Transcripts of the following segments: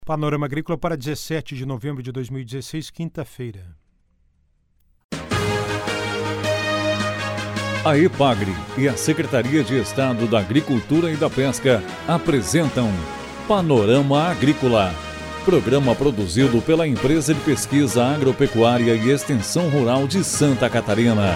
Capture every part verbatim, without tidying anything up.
Panorama Agrícola para dezessete de novembro de dois mil e dezesseis, quinta-feira. A EPAGRE e a Secretaria de Estado da Agricultura e da Pesca apresentam Panorama Agrícola, programa produzido pela Empresa de Pesquisa Agropecuária e Extensão Rural de Santa Catarina.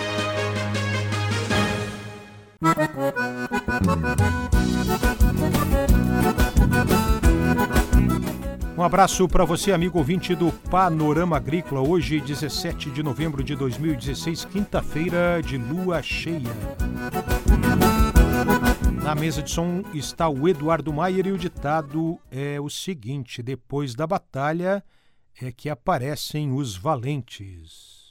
Um abraço para você, amigo ouvinte do Panorama Agrícola. Hoje, dezessete de novembro de dois mil e dezesseis, quinta-feira de lua cheia. Na mesa de som está o Eduardo Maier e o ditado é o seguinte: depois da batalha é que aparecem os valentes.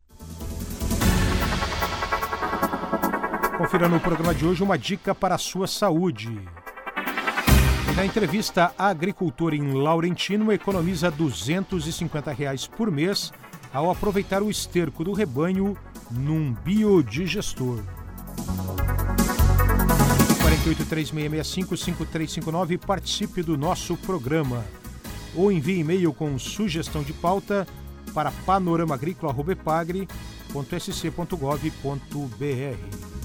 Confira no programa de hoje uma dica para a sua saúde. Na entrevista, a agricultora em Laurentino economiza duzentos e cinquenta reais por mês ao aproveitar o esterco do rebanho num biodigestor. quatro oito três seis seis cinco cinco três cinco nove, participe do nosso programa. Ou envie e-mail com sugestão de pauta para panorama agrícola arroba epagre ponto s c ponto gov ponto b r.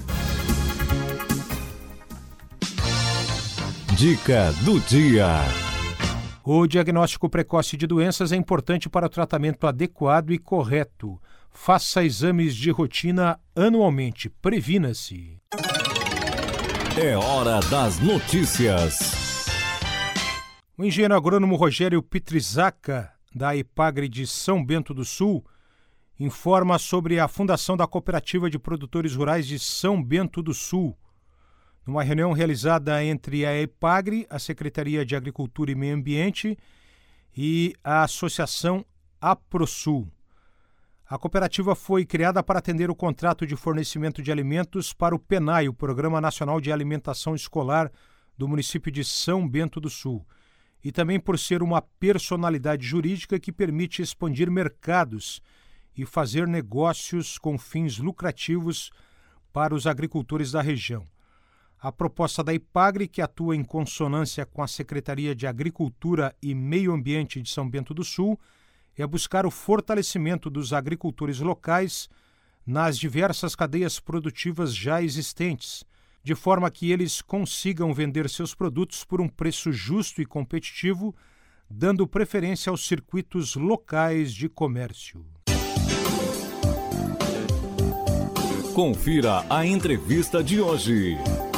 Dica do dia. O diagnóstico precoce de doenças é importante para o tratamento adequado e correto. Faça exames de rotina anualmente. Previna-se. É hora das notícias. O engenheiro agrônomo Rogério Pitrizaca, da EPAGRE de São Bento do Sul, informa sobre a fundação da Cooperativa de Produtores Rurais de São Bento do Sul. Numa reunião realizada entre a EPAGRE, a Secretaria de Agricultura e Meio Ambiente e a Associação APROSUL. A cooperativa foi criada para atender o contrato de fornecimento de alimentos para o PENAI, o Programa Nacional de Alimentação Escolar do município de São Bento do Sul, e também por ser uma personalidade jurídica que permite expandir mercados e fazer negócios com fins lucrativos para os agricultores da região. A proposta da EPAGRE, que atua em consonância com a Secretaria de Agricultura e Meio Ambiente de São Bento do Sul, é buscar o fortalecimento dos agricultores locais nas diversas cadeias produtivas já existentes, de forma que eles consigam vender seus produtos por um preço justo e competitivo, dando preferência aos circuitos locais de comércio. Confira a entrevista de hoje.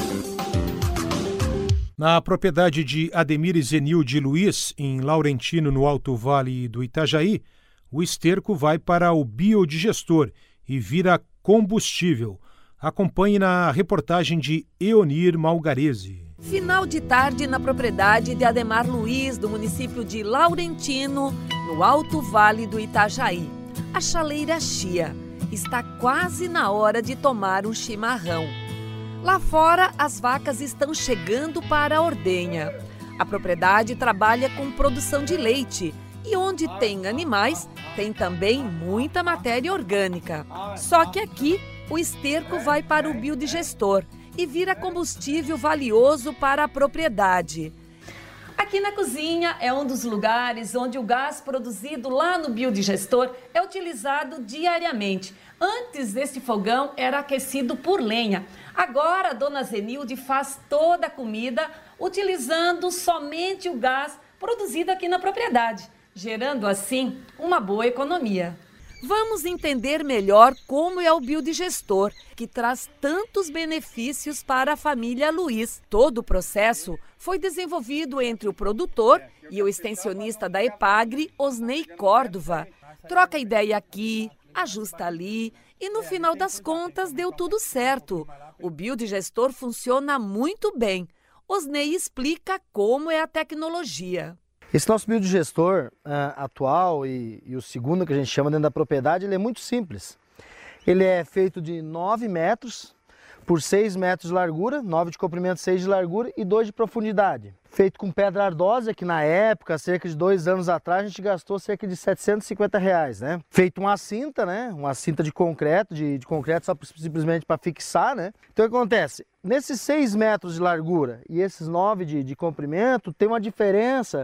Na propriedade de Ademir e Zenilde Luiz, em Laurentino, no Alto Vale do Itajaí, o esterco vai para o biodigestor e vira combustível. Acompanhe na reportagem de Eonir Malgarese. Final de tarde na propriedade de Ademar Luiz, do município de Laurentino, no Alto Vale do Itajaí. A chaleira chia. Está quase na hora de tomar um chimarrão. Lá fora, as vacas estão chegando para a ordenha. A propriedade trabalha com produção de leite e onde tem animais, tem também muita matéria orgânica. Só que aqui, o esterco vai para o biodigestor e vira combustível valioso para a propriedade. Aqui na cozinha é um dos lugares onde o gás produzido lá no biodigestor é utilizado diariamente. Antes, esse fogão era aquecido por lenha. Agora, a dona Zenilde faz toda a comida utilizando somente o gás produzido aqui na propriedade, gerando assim uma boa economia. Vamos entender melhor como é o biodigestor, que traz tantos benefícios para a família Luiz. Todo o processo foi desenvolvido entre o produtor e o extensionista da EPAGRE, Osnei Córdova. Troca ideia aqui, ajusta ali e no final das contas deu tudo certo. O biodigestor funciona muito bem. Osnei explica como é a tecnologia. Esse nosso biodigestor uh, atual e, e o segundo que a gente chama dentro da propriedade, ele é muito simples. Ele é feito de nove metros por seis metros de largura, nove de comprimento, seis de largura e dois de profundidade. Feito com pedra ardósia, que na época, cerca de dois anos atrás, a gente gastou cerca de setecentos e cinquenta reais, né? Feito uma cinta, né? Uma cinta de concreto, de, de concreto só simplesmente para fixar, né? Então o que acontece? Nesses seis metros de largura e esses nove de, de comprimento, tem uma diferença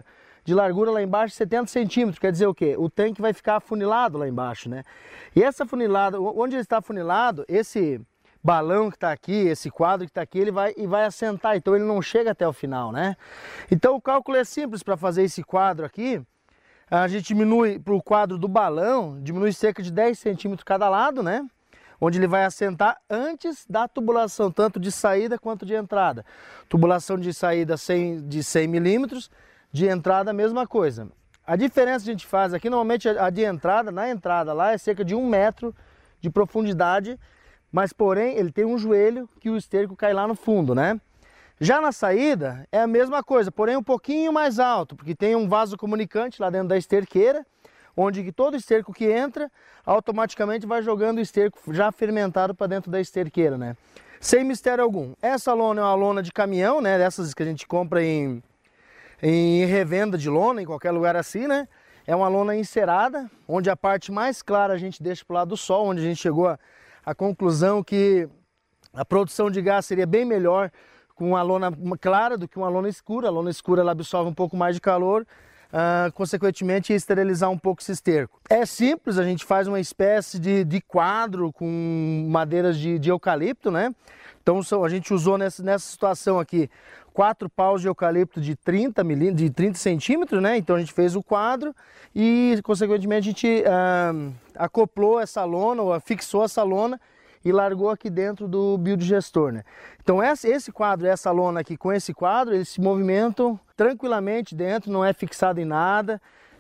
de largura lá embaixo, setenta centímetros. Quer dizer o quê? O tanque vai ficar afunilado lá embaixo, né? E essa afunilada, onde ele está afunilado, esse balão que está aqui, esse quadro que está aqui, ele vai e vai assentar, então ele não chega até o final, né? Então o cálculo é simples para fazer esse quadro aqui. A gente diminui para o quadro do balão, diminui cerca de dez centímetros cada lado, né? Onde ele vai assentar antes da tubulação, tanto de saída quanto de entrada. Tubulação de saída de cem milímetros, de entrada a mesma coisa. A diferença que a gente faz aqui, normalmente a de entrada, na entrada lá é cerca de um metro de profundidade, mas porém ele tem um joelho que o esterco cai lá no fundo, né? Já na saída é a mesma coisa, porém um pouquinho mais alto, porque tem um vaso comunicante lá dentro da esterqueira, onde que todo esterco que entra, automaticamente vai jogando o esterco já fermentado para dentro da esterqueira, né? Sem mistério algum. Essa lona é uma lona de caminhão, né? Dessas que a gente compra em, em revenda de lona, em qualquer lugar assim, né? É uma lona encerada, onde a parte mais clara a gente deixa para o lado do sol, onde a gente chegou a a conclusão que a produção de gás seria bem melhor com uma lona clara do que uma lona escura. A lona escura ela absorve um pouco mais de calor, uh, consequentemente esterilizar um pouco esse esterco. É simples, a gente faz uma espécie de, de quadro com madeiras de, de eucalipto, né? Então a gente usou nessa, nessa situação aqui quatro paus de eucalipto de trinta milímetros, de trinta centímetros, né? Então a gente fez o quadro e consequentemente a gente uh, acoplou essa lona, ou fixou essa lona e largou aqui dentro do biodigestor, né? Então esse, esse quadro, essa lona aqui com esse quadro, eles se movimentam tranquilamente dentro, não é fixado em nada.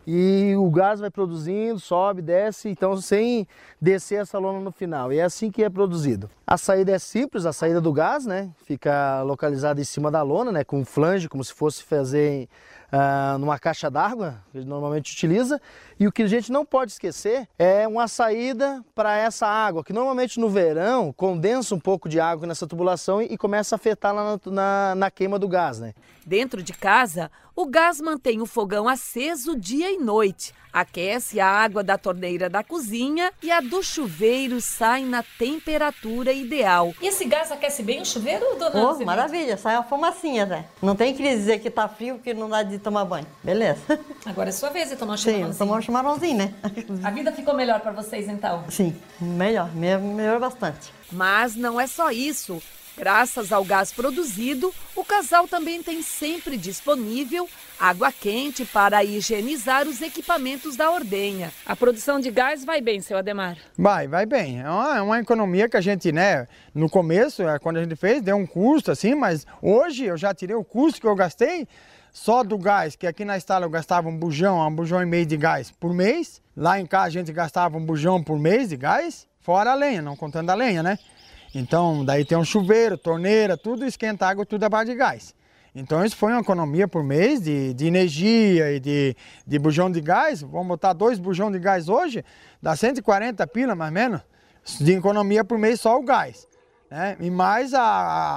E o gás vai produzindo, sobe, desce, então sem descer essa lona no final. E é assim que é produzido. A saída é simples, a saída do gás, né? Fica localizada em cima da lona, né? Com um flange, como se fosse fazer uh, numa caixa d'água, que a gente normalmente utiliza. E o que a gente não pode esquecer é uma saída para essa água, que normalmente no verão condensa um pouco de água nessa tubulação e, e começa a afetar lá na, na, na queima do gás, né? Dentro de casa, o gás mantém o fogão aceso dia e noite, aquece a água da torneira da cozinha e a do chuveiro sai na temperatura ideal. E esse gás aquece bem o chuveiro, dona Oh, Zeneide? maravilha, sai uma fumacinha, né? Não tem que dizer que tá frio, que não dá de tomar banho. Beleza. Agora é sua vez de tomar um Sim, chimarrãozinho. tomar um chimarrãozinho, né? A vida ficou melhor para vocês então? Sim, melhor, melhor bastante. Mas não é só isso. Graças ao gás produzido, o casal também tem sempre disponível água quente para higienizar os equipamentos da ordenha. A produção de gás vai bem, seu Ademar? Vai, vai bem. É uma, é uma economia que a gente, né, no começo, quando a gente fez, deu um custo assim, mas hoje eu já tirei o custo que eu gastei só do gás, que aqui na Estala eu gastava um bujão, um bujão e meio de gás por mês. Lá em casa a gente gastava um bujão por mês de gás, fora a lenha, não contando a lenha, né? Então, daí tem um chuveiro, torneira, tudo esquenta água, tudo a base de gás. Então, isso foi uma economia por mês de, de energia e de, de bujão de gás. Vamos botar dois bujão de gás hoje, dá cento e quarenta pila, mais ou menos, de economia por mês só o gás, né? E mais a,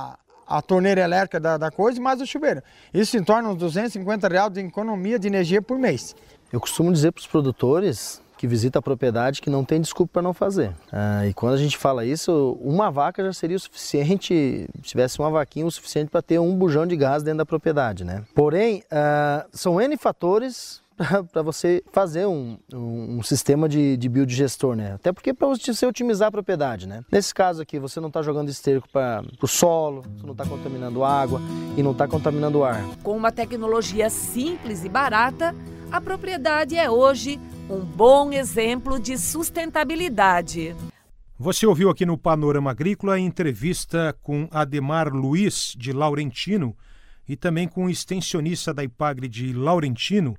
a, a torneira elétrica da, da coisa e mais o chuveiro. Isso se torna uns duzentos e cinquenta reais de economia de energia por mês. Eu costumo dizer para os produtores que visita a propriedade que não tem desculpa para não fazer. Ah, e quando a gente fala isso, uma vaca já seria o suficiente, se tivesse uma vaquinha o suficiente para ter um bujão de gás dentro da propriedade, né? Porém, ah, são N fatores para você fazer um, um, um sistema de, de biodigestor, né? Até porque para você otimizar a propriedade, né? Nesse caso aqui, você não está jogando esterco para o solo, você não está contaminando água e não está contaminando o ar. Com uma tecnologia simples e barata, a propriedade é hoje um bom exemplo de sustentabilidade. Você ouviu aqui no Panorama Agrícola a entrevista com Ademar Luiz, de Laurentino, e também com o extensionista da Ipagre de Laurentino,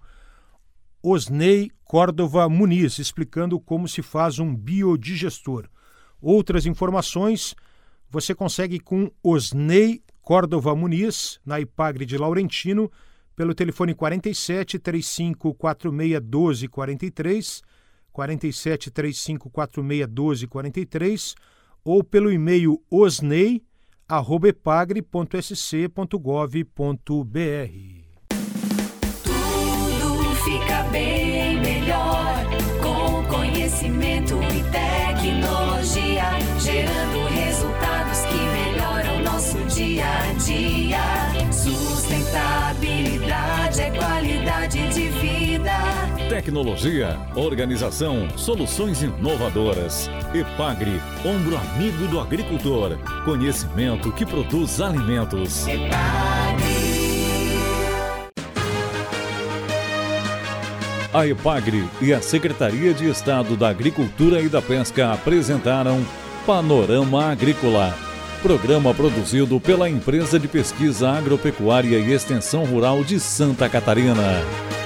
Osnei Córdova Muniz, explicando como se faz um biodigestor. Outras informações você consegue com Osnei Córdova Muniz, na Ipagre de Laurentino, pelo telefone quarenta e sete, trinta e cinco, quarenta e seis, doze, quarenta e três, quarenta e sete, trinta e cinco, quarenta e seis, doze, quarenta e três, ou pelo e-mail osnei arroba epagre ponto s c ponto gov ponto b r. Tudo fica bem melhor com conhecimento e tecnologia, gerando resultados que melhoram nosso dia a dia. Sustentabilidade é qualidade de Tecnologia, organização, soluções inovadoras. Epagre, ombro amigo do agricultor. Conhecimento que produz alimentos. A Epagre e a Secretaria de Estado da Agricultura e da Pesca apresentaram Panorama Agrícola. Programa produzido pela Empresa de Pesquisa Agropecuária e Extensão Rural de Santa Catarina.